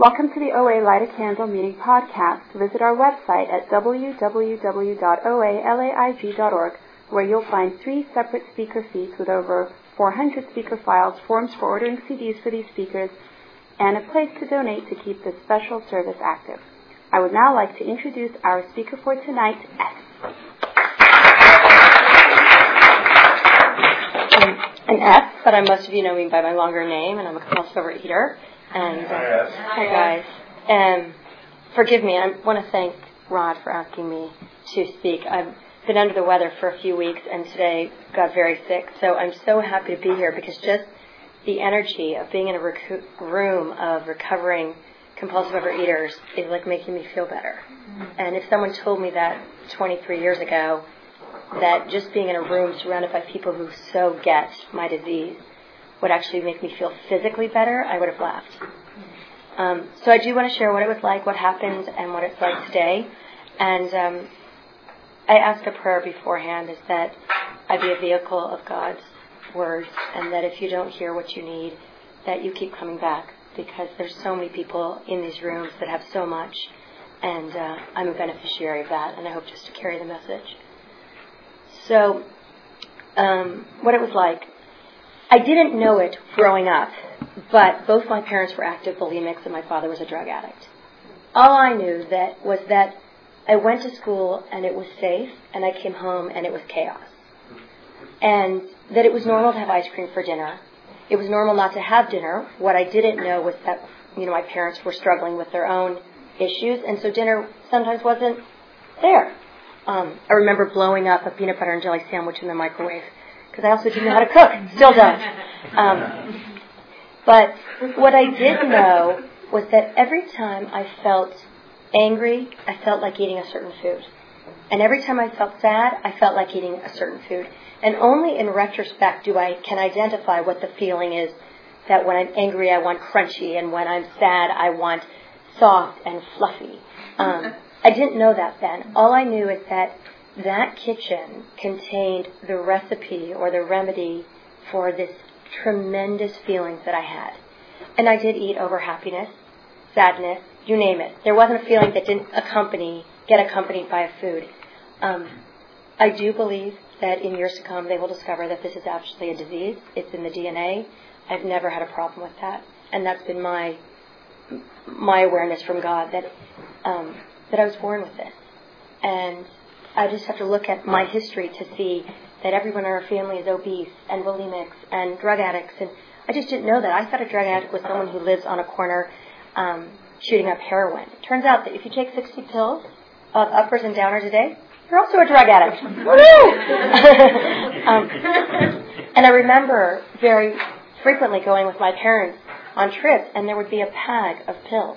Welcome to the OA Light a Candle Meeting podcast. Visit our website at www.oalaig.org, where you'll find 3 separate speaker feeds with over 400 speaker files, forms for ordering CDs for these speakers, and a place to donate to keep this special service active. I would now like to introduce our speaker for tonight, S. I'm S, but most of you know me by my longer name, and I'm a compulsive overeater. And hi guys. Forgive me. I want to thank Rod for asking me to speak. I've been under the weather for a few weeks, and today got very sick. So I'm so happy to be here because just the energy of being in a room of recovering compulsive overeaters is like making me feel better. And if someone told me that 23 years ago, that just being in a room surrounded by people who so get my disease would actually make me feel physically better, I would have laughed. So I do want to share what it was like, what happened, and what it's like today. And I asked a prayer beforehand, is that I be a vehicle of God's words, and that if you don't hear what you need, that you keep coming back, because there's so many people in these rooms that have so much, and I'm a beneficiary of that, and I hope just to carry the message. So, what it was like. I didn't know it growing up, but both my parents were active bulimics and my father was a drug addict. All I knew was that I went to school and it was safe, and I came home and it was chaos. And that it was normal to have ice cream for dinner. It was normal not to have dinner. What I didn't know was that, my parents were struggling with their own issues, and so dinner sometimes wasn't there. I remember blowing up a peanut butter and jelly sandwich in the microwave, because I also didn't know how to cook. Still don't. But what I did know was that every time I felt angry, I felt like eating a certain food. And every time I felt sad, I felt like eating a certain food. And only in retrospect can identify what the feeling is, that when I'm angry, I want crunchy, and when I'm sad, I want soft and fluffy. I didn't know that then. All I knew is that kitchen contained the recipe or the remedy for this tremendous feelings that I had. And I did eat over happiness, sadness, you name it. There wasn't a feeling that didn't get accompanied by a food. I do believe that in years to come they will discover that this is actually a disease. It's in the DNA. I've never had a problem with that. And that's been my awareness from God that I was born with this. And I just have to look at my history to see that everyone in our family is obese and bulimics and drug addicts. And I just didn't know that. I thought a drug addict was someone who lives on a corner shooting up heroin. It turns out that if you take 60 pills of uppers and downers a day, you're also a drug addict. Woo! And I remember very frequently going with my parents on trips, and there would be a bag of pills.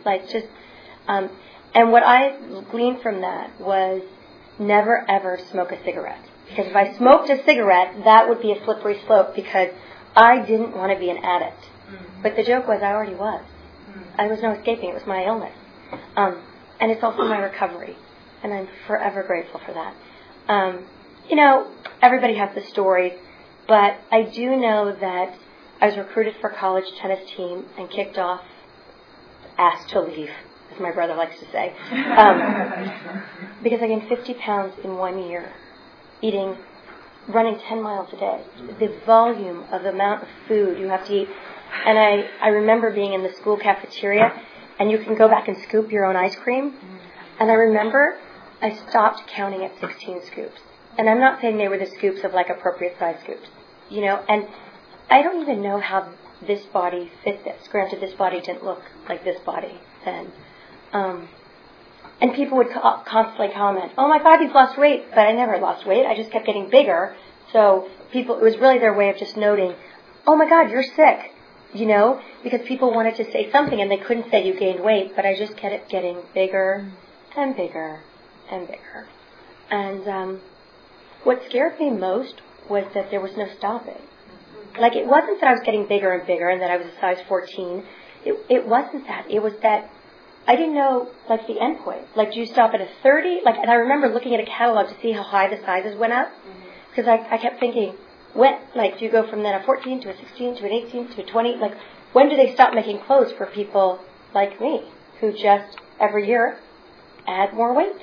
And what I gleaned from that was never ever smoke a cigarette. Because if I smoked a cigarette, that would be a slippery slope, because I didn't want to be an addict. Mm-hmm. But the joke was I already was. Mm-hmm. I was no escaping. It was my illness. And it's also my recovery. And I'm forever grateful for that. Everybody has the stories, but I do know that I was recruited for a college tennis team and kicked off, asked to leave, as my brother likes to say, because I gained 50 pounds in 1 year, running 10 miles a day. The volume of the amount of food you have to eat. And I remember being in the school cafeteria, and you can go back and scoop your own ice cream. And I remember I stopped counting at 16 scoops. And I'm not saying they were the scoops of appropriate size scoops, and I don't even know how this body fit this. Granted, this body didn't look like this body then. And people would constantly comment, "Oh my God, you've lost weight." But I never lost weight. I just kept getting bigger. So it was really their way of just noting, "Oh my God, you're sick." Because people wanted to say something and they couldn't say you gained weight, but I just kept getting bigger and bigger and bigger. And what scared me most was that there was no stopping. It wasn't that I was getting bigger and bigger and that I was a size 14. It wasn't that. It was that I didn't know, the end point. Do you stop at a 30? And I remember looking at a catalog to see how high the sizes went up. Because I kept thinking, do you go from then a 14 to a 16 to an 18 to a 20? When do they stop making clothes for people like me, who just every year add more weight.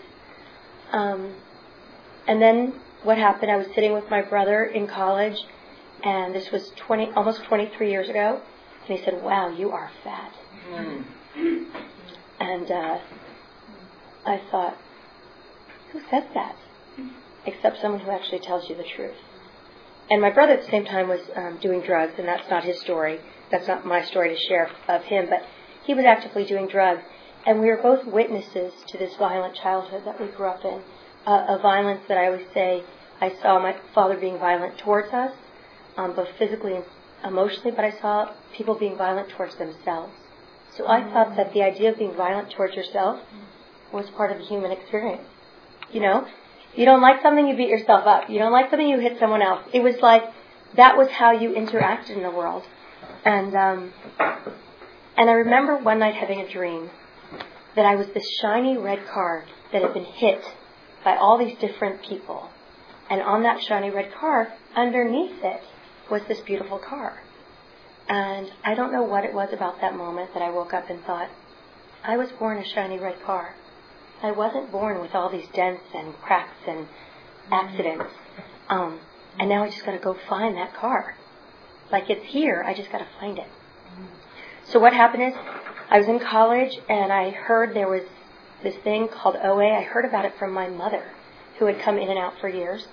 And then what happened, I was sitting with my brother in college, and this was almost 23 years ago, and he said, "Wow, you are fat." And I thought, who says that? Except someone who actually tells you the truth. And my brother at the same time was doing drugs, and that's not his story. That's not my story to share of him, but he was actively doing drugs. And we were both witnesses to this violent childhood that we grew up in, a violence that I always say I saw my father being violent towards us, both physically and emotionally, but I saw people being violent towards themselves. So I thought that the idea of being violent towards yourself was part of the human experience. You know, you don't like something, you beat yourself up. You don't like something, you hit someone else. It was like that was how you interacted in the world. And I remember one night having a dream that I was this shiny red car that had been hit by all these different people. And on that shiny red car, underneath it, was this beautiful car. And I don't know what it was about that moment that I woke up and thought, I was born a shiny red car. I wasn't born with all these dents and cracks and accidents. And now I just got to go find that car. Like it's here, I just got to find it. So what happened is, I was in college and I heard there was this thing called OA. I heard about it from my mother, who had come in and out for years.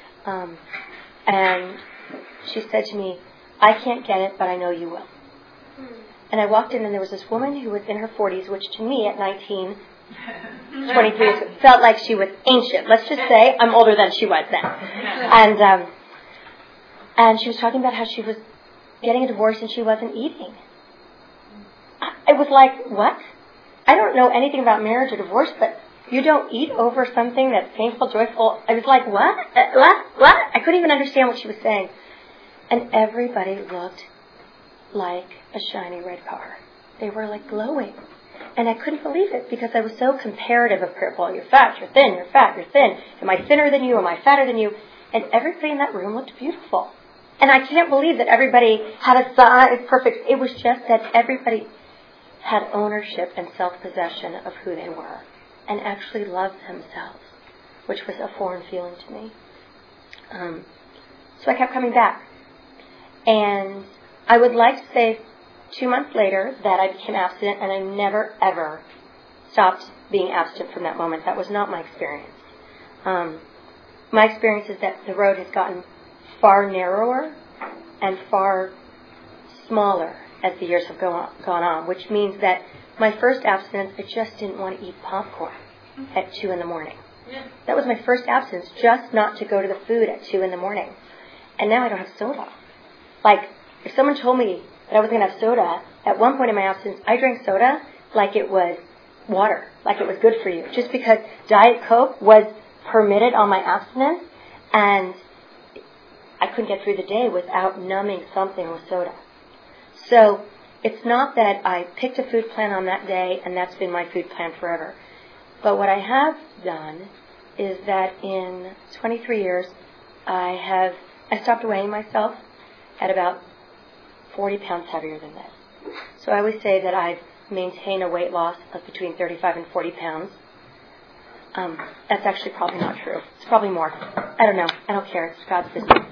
And she said to me, I can't get it, but I know you will. And I walked in and there was this woman who was in her 40s, which to me at 19, 23, felt like she was ancient. Let's just say I'm older than she was then. And she was talking about how she was getting a divorce and she wasn't eating. I was like, what? I don't know anything about marriage or divorce, but you don't eat over something that's painful, joyful. I was like, what? What? I couldn't even understand what she was saying. And everybody looked like a shiny red car. They were like glowing. And I couldn't believe it because I was so comparative of people. You're fat, you're thin, you're fat, you're thin. Am I thinner than you? Am I fatter than you? And everybody in that room looked beautiful. And I can't believe that everybody had a size perfect. It was just that everybody had ownership and self-possession of who they were and actually loved themselves, which was a foreign feeling to me. So I kept coming back. And I would like to say 2 months later that I became abstinent, and I never, ever stopped being abstinent from that moment. That was not my experience. My experience is that the road has gotten far narrower and far smaller as the years have gone on, which means that my first abstinence, I just didn't want to eat popcorn at 2 a.m. That was my first abstinence, just not to go to the food at 2 a.m. And now I don't have soda. Like, if someone told me that I was going to have soda, at one point in my abstinence, I drank soda like it was water, like it was good for you, just because Diet Coke was permitted on my abstinence, and I couldn't get through the day without numbing something with soda. So it's not that I picked a food plan on that day and that's been my food plan forever. But what I have done is that in 23 years, I stopped weighing myself at about 40 pounds heavier than this. So I always say that I've maintained a weight loss of between 35 and 40 pounds. That's actually probably not true. It's probably more. I don't know. I don't care. It's God's business.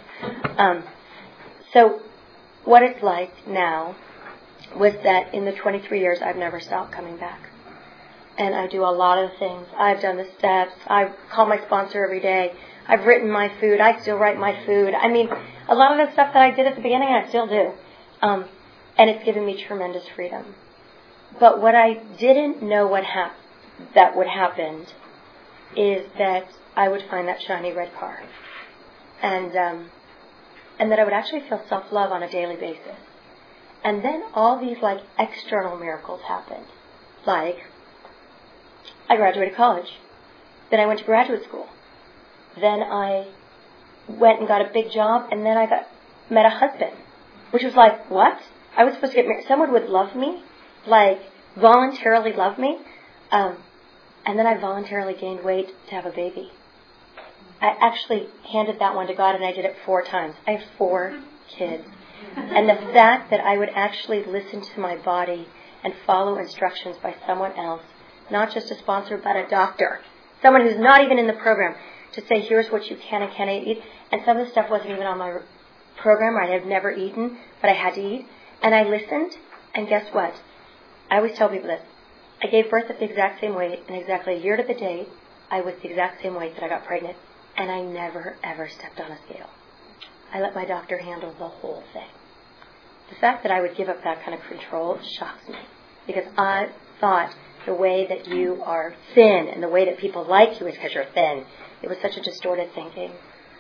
So what it's like now was that in the 23 years, I've never stopped coming back. And I do a lot of things. I've done the steps. I call my sponsor every day. I've written my food. I still write my food. I mean, a lot of the stuff that I did at the beginning, I still do. And it's given me tremendous freedom. But what I didn't know that would happen is that I would find that shiny red car. And that I would actually feel self-love on a daily basis. And then all these external miracles happened. Like, I graduated college. Then I went to graduate school. Then I went and got a big job, and then I met a husband. Which was like, what? I was supposed to get married. Someone would love me, voluntarily love me. And then I voluntarily gained weight to have a baby. I actually handed that one to God, and I did it 4 times. I have 4 kids. And the fact that I would actually listen to my body and follow instructions by someone else, not just a sponsor, but a doctor, someone who's not even in the program, to say, here's what you can and cannot eat. And some of the stuff wasn't even on my program, or I had never eaten, but I had to eat. And I listened, and guess what? I always tell people this. I gave birth at the exact same weight, and exactly a year to the date, I was the exact same weight that I got pregnant, and I never, ever stepped on a scale. I let my doctor handle the whole thing. The fact that I would give up that kind of control shocks me, because I thought the way that you are thin and the way that people like you is because you're thin. It was such a distorted thinking.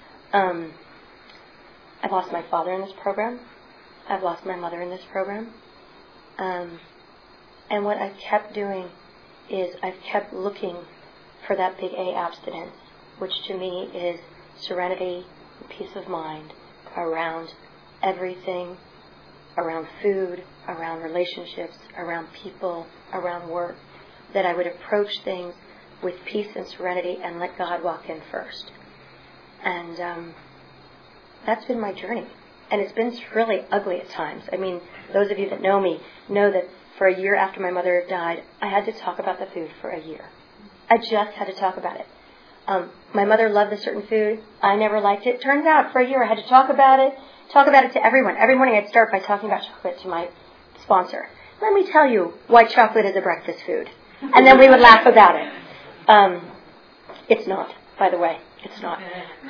I've lost my father in this program. I've lost my mother in this program. And what I've kept doing is I've kept looking for that big A, abstinence, which to me is serenity and peace of mind around everything, around food, around relationships, around people, around work, that I would approach things with peace and serenity and let God walk in first. And that's been my journey. And it's been really ugly at times. I mean, those of you that know me know that for a year after my mother died, I had to talk about the food for a year. I just had to talk about it. My mother loved a certain food. I never liked it. Turns out for a year I had to talk about it to everyone. Every morning I'd start by talking about chocolate to my sponsor. Let me tell you why chocolate is a breakfast food. And then we would laugh about it. It's not, by the way. It's not.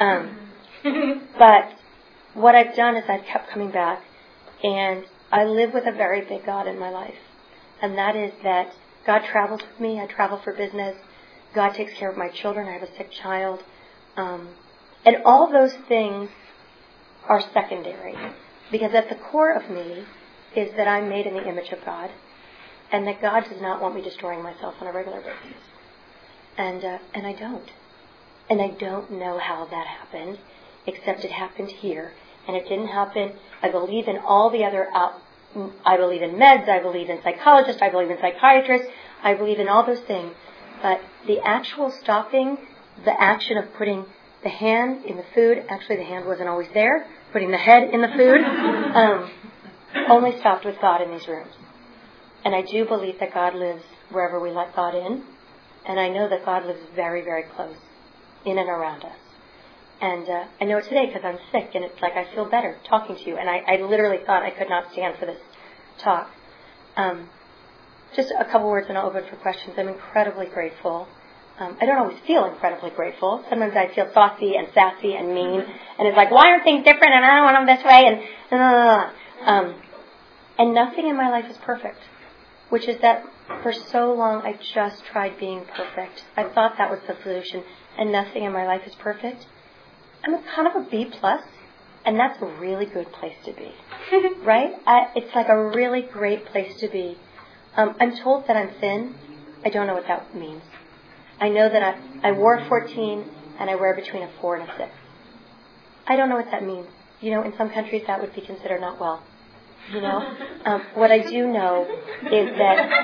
But what I've done is I've kept coming back, and I live with a very big God in my life. And that is that God travels with me. I travel for business. God takes care of my children. I have a sick child. And all those things are secondary, because at the core of me is that I'm made in the image of God, and that God does not want me destroying myself on a regular basis. And I don't. And I don't know how that happened, except it happened here. And it didn't happen. I believe in all the other I believe in meds, I believe in psychologists, I believe in psychiatrists, I believe in all those things. But the actual stopping, the action of putting the hand in the food, actually the hand wasn't always there, putting the head in the food, only stopped with God in these rooms. And I do believe that God lives wherever we let God in. And I know that God lives very, very close, in and around us. And I know it today because I'm sick, and it's like I feel better talking to you. And I literally thought I could not stand for this talk. Just a couple words, and I'll open for questions. I'm incredibly grateful. I don't always feel incredibly grateful. Sometimes I feel saucy and sassy and mean, and it's like, why aren't things different? And I don't want them this way. And nothing in my life is perfect, which is that for so long I just tried being perfect. I thought that was the solution, and nothing in my life is perfect. I'm kind of a B+, and that's a really good place to be, right? It's like a really great place to be. I'm told that I'm thin. I don't know what that means. I know that I wore a 14, and I wear between a 4 and a 6. I don't know what that means. You know, in some countries that would be considered not well. You know, what I do know is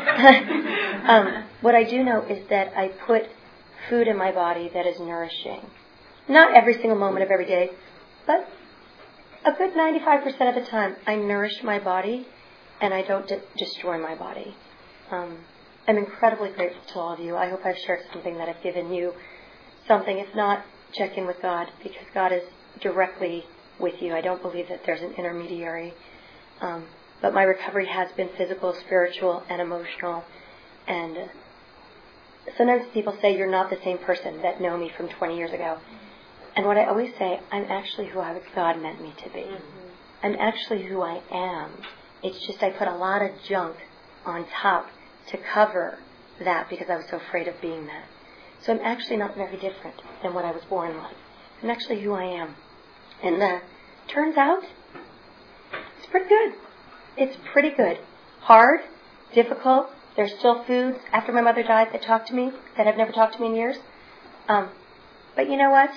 that I put food in my body that is nourishing. Not every single moment of every day, but a good 95% of the time, I nourish my body, and I don't destroy my body. I'm incredibly grateful to all of you. I hope I've shared something that I've given you something. If not, check in with God, because God is directly with you. I don't believe that there's an intermediary. But my recovery has been physical, spiritual, and emotional. And sometimes people say you're not the same person that know me from 20 years ago. And what I always say, I'm actually who God meant me to be. Mm-hmm. I'm actually who I am. It's just I put a lot of junk on top to cover that because I was so afraid of being that. So I'm actually not very different than what I was born like. I'm actually who I am. And turns out, it's pretty good. It's pretty good. Hard, difficult. There's still foods after my mother died that talk to me that have never talked to me in years. But you know what?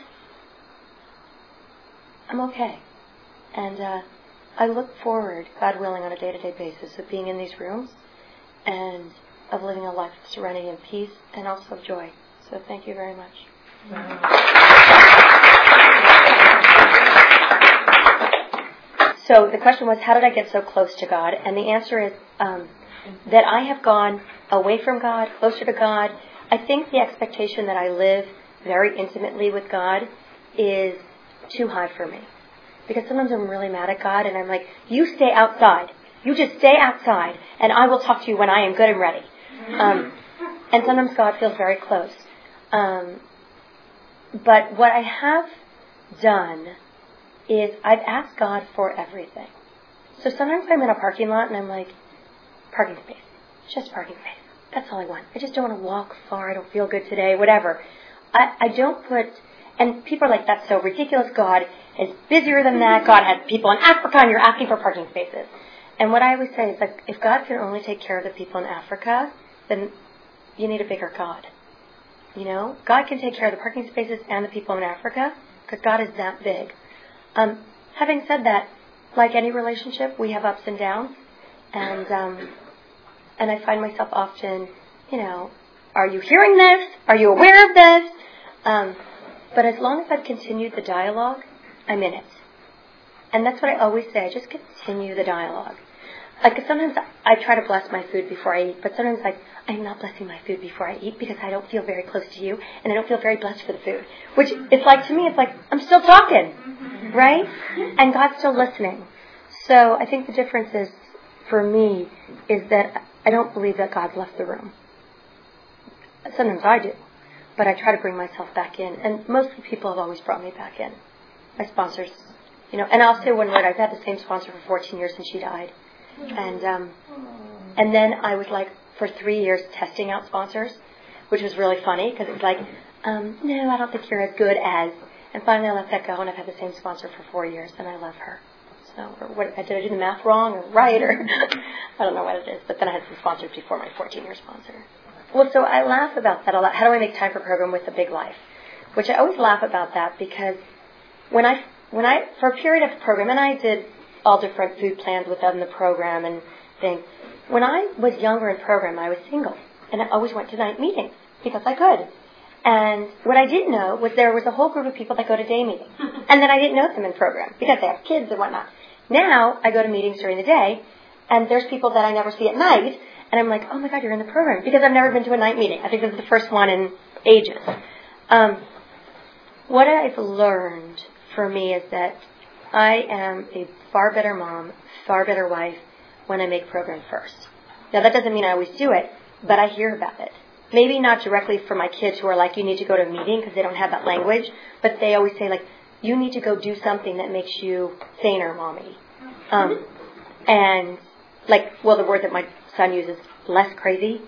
I'm okay. And I look forward, God willing, on a day-to-day basis of being in these rooms and of living a life of serenity and peace and also of joy. So thank you very much. So the question was, how did I get so close to God? And the answer is, that I have gone away from God, closer to God. I think the expectation that I live very intimately with God is too high for me. Because sometimes I'm really mad at God and I'm like, you stay outside. You just stay outside and I will talk to you when I am good and ready. And sometimes God feels very close. But what I have done is I've asked God for everything. So sometimes I'm in a parking lot and I'm like, parking space. Just parking space. That's all I want. I just don't want to walk far. I don't feel good today, whatever. I don't put, and people are like, that's so ridiculous. God is busier than that. God has people in Africa and you're asking for parking spaces. And what I always say is like, if God can only take care of the people in Africa, then you need a bigger God. You know, God can take care of the parking spaces and the people in Africa because God is that big. Having said that, like any relationship, we have ups and downs. And I find myself often, you know, are you hearing this? Are you aware of this? But as long as I've continued the dialogue, I'm in it. And that's what I always say. I just continue the dialogue. Like sometimes I try to bless my food before I eat, but sometimes like I'm not blessing my food before I eat because I don't feel very close to you and I don't feel very blessed for the food. Which it's like to me, it's like I'm still talking, right? And God's still listening. So I think the difference is, for me, is that I don't believe that God's left the room. Sometimes I do, but I try to bring myself back in. And most people have always brought me back in. My sponsors, you know. And I'll say one word: I've had the same sponsor for 14 years since she died. And then I was like for 3 years testing out sponsors, which was really funny because it was like, no, I don't think you're as good as. And finally I let that go, and I've had the same sponsor for 4 years, and I love her. So, did I do the math wrong or right, or I don't know what it is. But then I had some sponsors before my 14-year sponsor. Well, so I laugh about that a lot. How do I make time for program with a big life? Which I always laugh about that because when I for a period of the program, and I did all different food plans within the program and things. When I was younger in program, I was single, and I always went to night meetings because I could. And what I didn't know was there was a whole group of people that go to day meetings, and then I didn't know them in program because they have kids and whatnot. Now I go to meetings during the day, and there's people that I never see at night, and I'm like, oh my God, you're in the program because I've never been to a night meeting. I think this is the first one in ages. What I've learned for me is that I am a far better mom, far better wife when I make program first. Now, that doesn't mean I always do it, but I hear about it. Maybe not directly from my kids who are like, you need to go to a meeting because they don't have that language, but they always say, like, you need to go do something that makes you saner, Mommy. And, like, well, the word that my son uses, less crazy.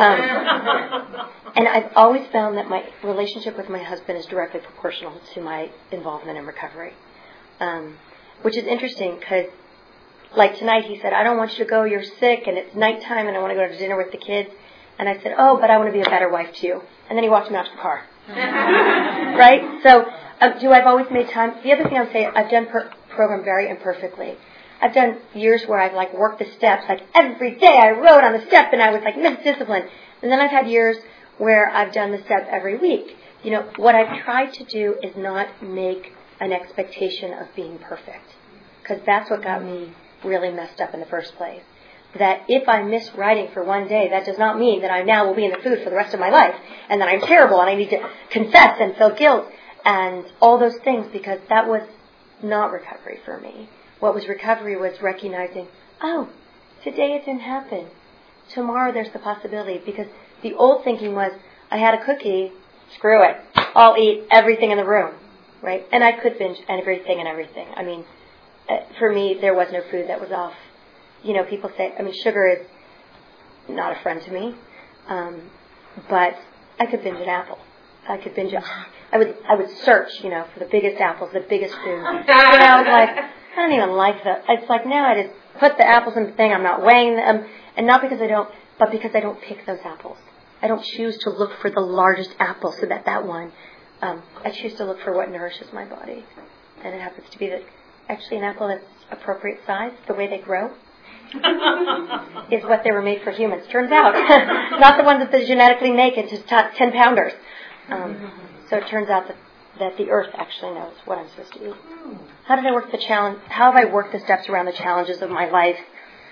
And I've always found that my relationship with my husband is directly proportional to my involvement in recovery. Which is interesting because, like tonight, he said, I don't want you to go, you're sick, and it's nighttime, and I want to go to dinner with the kids. And I said, oh, but I want to be a better wife too. And then he walked me out to the car. Right? So, I've always made time. The other thing I would say, I've done program very imperfectly. I've done years where I've, like, worked the steps. Like, every day I wrote on the step, and I was, like, misdisciplined. And then I've had years where I've done the step every week. You know, what I've tried to do is not make an expectation of being perfect. Because that's what got me really messed up in the first place. That if I miss writing for one day, that does not mean that I now will be in the food for the rest of my life. And that I'm terrible and I need to confess and feel guilt and all those things, because that was not recovery for me. What was recovery was recognizing, oh, today it didn't happen. Tomorrow there's the possibility. Because the old thinking was, I had a cookie, screw it. I'll eat everything in the room. Right? And I could binge everything and everything. I mean, for me, there was no food that was off. You know, people say, I mean, sugar is not a friend to me. But I could binge an apple. I could binge I would search, you know, for the biggest apples, the biggest food. You know, I was like, I don't even like that. It's like now I just put the apples in the thing. I'm not weighing them. And not because I don't, but because I don't pick those apples. I don't choose to look for the largest apple so that one. I choose to look for what nourishes my body. And it happens to be that actually an apple that's appropriate size, the way they grow, is what they were made for humans. Turns out. Not the ones that they genetically make into 10-pounders. So it turns out that the earth actually knows what I'm supposed to eat. How did I work the challenge? How have I worked the steps around the challenges of my life?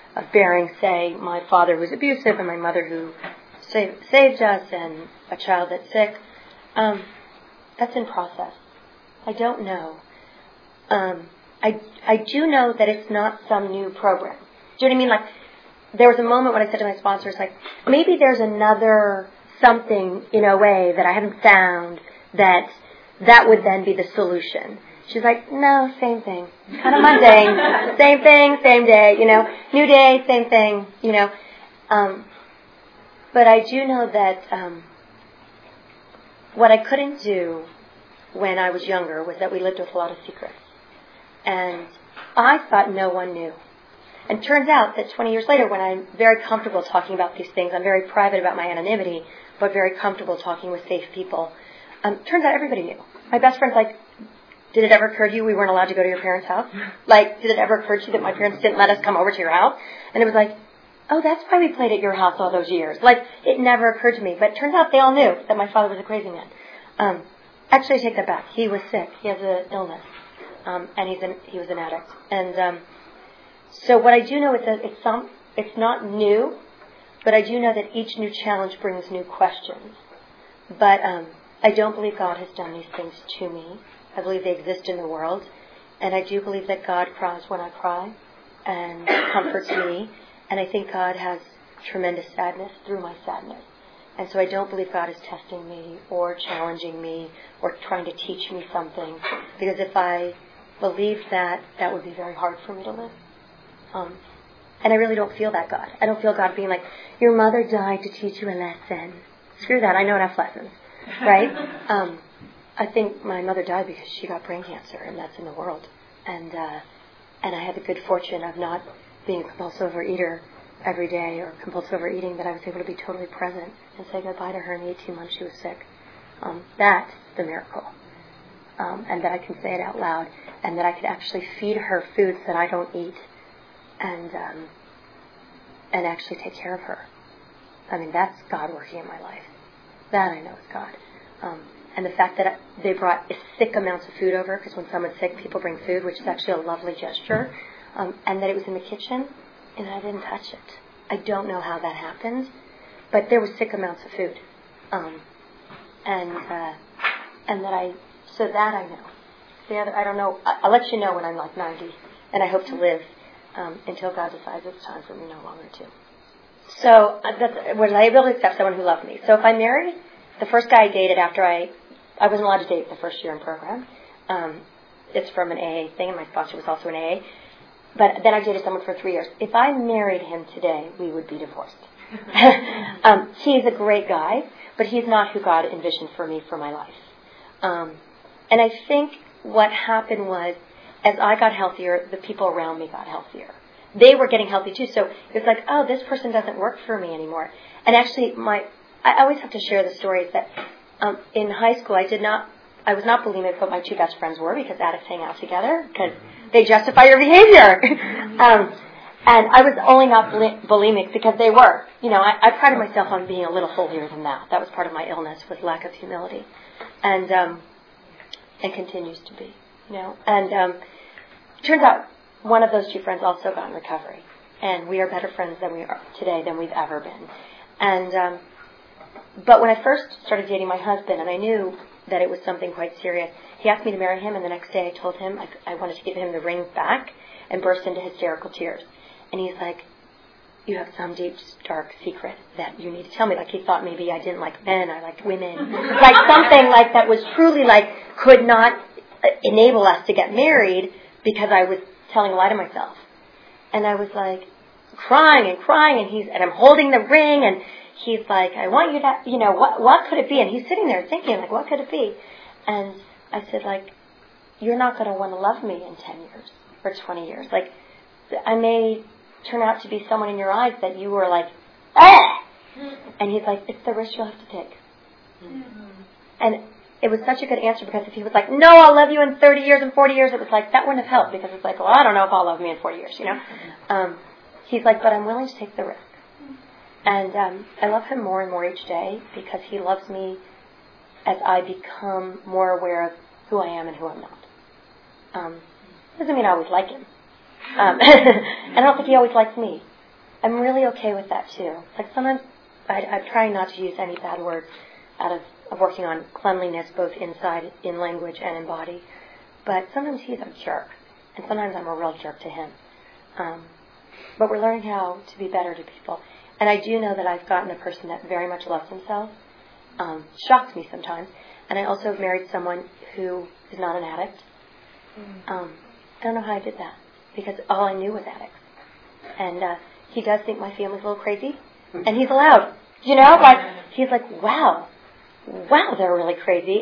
bearing, say, my father who's abusive and my mother who saved us and a child that's sick. That's in process. I don't know. I do know that it's not some new program. Do you know what I mean? Like, there was a moment when I said to my sponsors, like, maybe there's another something in a way that I haven't found that would then be the solution. She's like, no, same thing. Kind of mundane. Same thing, same day, New day, same thing, But I do know that what I couldn't do when I was younger was that we lived with a lot of secrets. And I thought no one knew. And it turns out that 20 years later, when I'm very comfortable talking about these things, I'm very private about my anonymity, but very comfortable talking with safe people. Turns out everybody knew. My best friend's like, did it ever occur to you we weren't allowed to go to your parents' house? Like, did it ever occur to you that my parents didn't let us come over to your house? And it was like, oh, that's why we played at your house all those years. Like, it never occurred to me. But it turns out they all knew that my father was a crazy man. Actually, I take that back. He was sick. He has an illness. And he was an addict. And so what I do know is that it's not new, but I do know that each new challenge brings new questions. But I don't believe God has done these things to me. I believe they exist in the world. And I do believe that God cries when I cry and comforts me. And I think God has tremendous sadness through my sadness. And so I don't believe God is testing me or challenging me or trying to teach me something. Because if I believed that, that would be very hard for me to live. And I really don't feel that God. I don't feel God being like, your mother died to teach you a lesson. Screw that. I know enough lessons. Right? I think my mother died because she got brain cancer, and that's in the world. And I had the good fortune of not being a compulsive overeater every day or compulsive overeating, that I was able to be totally present and say goodbye to her in the 18 months she was sick. That's the miracle. And that I can say it out loud, and that I could actually feed her foods that I don't eat, and actually take care of her. I mean, that's God working in my life. That I know is God. And the fact that they brought sick amounts of food over, because when someone's sick, people bring food, which is actually a lovely gesture, and that it was in the kitchen, and I didn't touch it. I don't know how that happened, but there were sick amounts of food. So that I know. The other, I don't know. I'll let you know when I'm like 90, and I hope to live until God decides it's time for me no longer to. So, was I able to accept someone who loved me? So if I married the first guy I dated after I wasn't allowed to date the first year in program. It's from an AA thing, and my sponsor was also an AA. But then I dated someone for 3 years. If I married him today, we would be divorced. He's a great guy, but he's not who God envisioned for me for my life. And I think what happened was, as I got healthier, the people around me got healthier. They were getting healthy too, so it's like, oh, this person doesn't work for me anymore. And actually, I always have to share the stories that in high school I was not bulimic, but my two best friends were, because addicts hang out together, because they justify your behavior. And I was only not bulimic because they were. I prided myself on being a little holier than that. That was part of my illness, was lack of humility. And continues to be, And it turns out one of those two friends also got in recovery. And we are better friends than we are today than we've ever been. And but when I first started dating my husband, and I knew that it was something quite serious, he asked me to marry him, and the next day I told him I wanted to give him the ring back, and burst into hysterical tears. And he's like, you have some deep, dark secret that you need to tell me. Like, he thought maybe I didn't like men, I liked women. Like something like that was truly could not enable us to get married, because I was telling a lie to myself. And I was like crying, and I'm holding the ring, and he's like, I want you to, what could it be? And he's sitting there thinking, what could it be? And I said, you're not going to want to love me in 10 years or 20 years. I may turn out to be someone in your eyes that you were like, ah! And he's like, it's the risk you'll have to take. And it was such a good answer, because if he was like, no, I'll love you in 30 years and 40 years, it was like, that wouldn't have helped, because it's like, well, I don't know if I'll love me in 40 years, He's like, but I'm willing to take the risk. And I love him more and more each day, because he loves me as I become more aware of who I am and who I'm not. Doesn't mean I always like him. And I don't think he always likes me. I'm really okay with that too. Like sometimes I'm trying not to use any bad words out of working on cleanliness, both inside, in language, and in body. But sometimes he's a jerk, and sometimes I'm a real jerk to him. But we're learning how to be better to people. And I do know that I've gotten a person that very much loves himself. Shocks me sometimes. And I also have married someone who is not an addict. I don't know how I did that, because all I knew was addicts. And he does think my family's a little crazy, and he's allowed. You know, like he's like, wow, they're really crazy.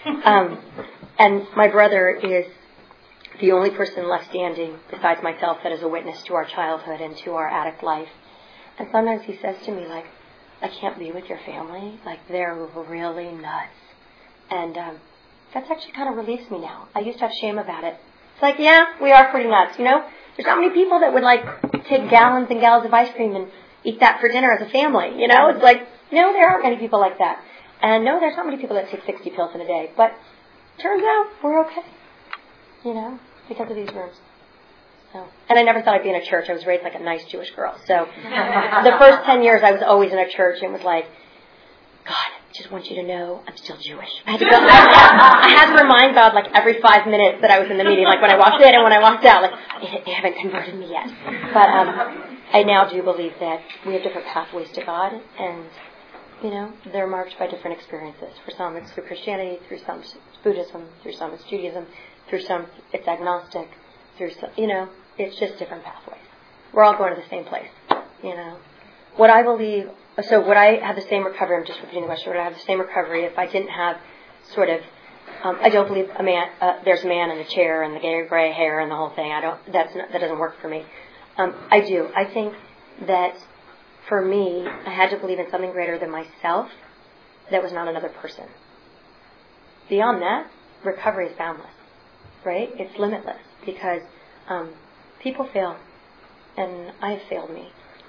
And my brother is the only person left standing besides myself that is a witness to our childhood and to our addict life. And sometimes he says to me, like, I can't be with your family. Like, they're really nuts. And that's actually kind of relieves me now. I used to have shame about it. It's like, yeah, we are pretty nuts, you know? There's not many people that would, like, take gallons and gallons of ice cream and eat that for dinner as a family, you know? It's like, no, there aren't many people like that. And no, there's not many people that take 60 pills in a day. But turns out we're okay, you know, because of these rooms. So, and I never thought I'd be in a church. I was raised like a nice Jewish girl. So the first 10 years I was always in a church and was like, God, I just want you to know I'm still Jewish. I had to go. I had to remind God like every 5 minutes that I was in the meeting, like when I walked in and when I walked out, like, they haven't converted me yet. But I now do believe that we have different pathways to God, and, you know, they're marked by different experiences. For some it's through Christianity, through some it's Buddhism, through some it's Judaism, through some it's agnostic, through some, you know, it's just different pathways. We're all going to the same place, you know. What I believe, so would I have the same recovery, I'm just repeating the question, would I have the same recovery if I didn't have sort of, I don't believe there's a man in a chair and the gray hair and the whole thing. That doesn't work for me. I do. I think that for me, I had to believe in something greater than myself that was not another person. Beyond that, recovery is boundless, right? It's limitless because people fail, and I have failed me.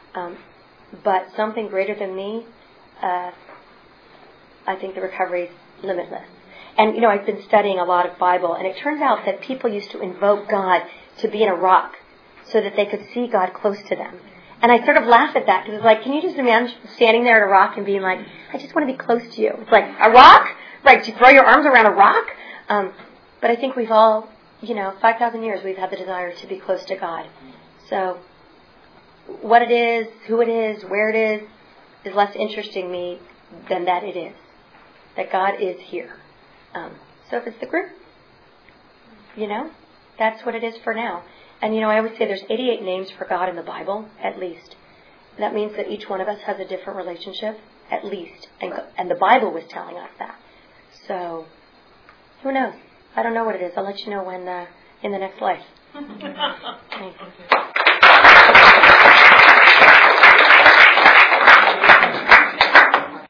But something greater than me, I think the recovery is limitless. And, you know, I've been studying a lot of Bible, and it turns out that people used to invoke God to be in a rock so that they could see God close to them. And I sort of laugh at that, because it's like, can you just imagine standing there at a rock and being like, I just want to be close to you. It's like, a rock? Like, to throw your arms around a rock? But I think we've all, 5,000 years, we've had the desire to be close to God. So what it is, who it is, where it is less interesting me than that it is. That God is here. So if it's the group, that's what it is for now. And, I always say there's 88 names for God in the Bible, at least. That means that each one of us has a different relationship, at least. And the Bible was telling us that. So, who knows? I don't know what it is. I'll let you know when in the next life. Thank you.